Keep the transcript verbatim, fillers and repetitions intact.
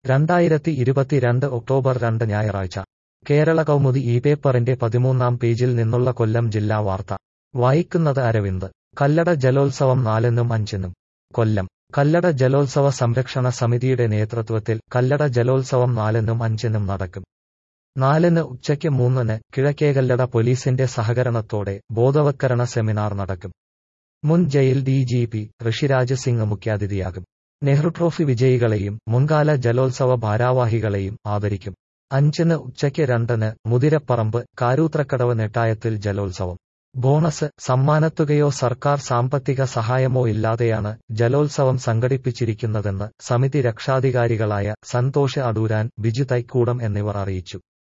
രണ്ടായിരത്തി ഇരുപത്തിരണ്ട് ഒക്ടോബർ രണ്ട് ഞായറാഴ്ച കേരള കൗമുദി ഈ പേപ്പറിന്റെ പതിമൂന്നാം പേജിൽ നിന്നുള്ള കൊല്ലം ജില്ലാ വാർത്ത വായിക്കുന്നത് അരവിന്ദ്. കല്ലട ജലോത്സവം നാലിനും അഞ്ചിനും. കൊല്ലം. കല്ലട ജലോത്സവ സംരക്ഷണ സമിതിയുടെ നേതൃത്വത്തിൽ കല്ലട ജലോത്സവം നാലിനും അഞ്ചിനും നടക്കും. നാലിന് ഉച്ചയ്ക്ക് മൂന്നിന് കിഴക്കേകല്ലട പോലീസിന്റെ സഹകരണത്തോടെ ബോധവത്കരണ സെമിനാർ നടക്കും. മുൻ jail D G P Rishiraj Singh മുഖ്യാതിഥിയാകും. നെഹ്റു ട്രോഫി വിജയികളെയും മുൻകാല ജലോത്സവ ഭാരവാഹികളെയും ആദരിക്കും. അഞ്ചിന് ഉച്ചയ്ക്ക് രണ്ടിന് മുതിരപ്പറമ്പ് കാരൂത്രക്കടവ് നെട്ടായത്തിൽ ജലോത്സവം. ബോണസ്, സമ്മാനത്തുകയോ സർക്കാർ സാമ്പത്തിക സഹായമോ ഇല്ലാതെയാണ് ജലോത്സവം സംഘടിപ്പിച്ചിരിക്കുന്നതെന്ന് സമിതി രക്ഷാധികാരികളായ സന്തോഷ് അടൂരാൻ, ബിജു തൈക്കൂടം എന്നിവർ അറിയിച്ചു.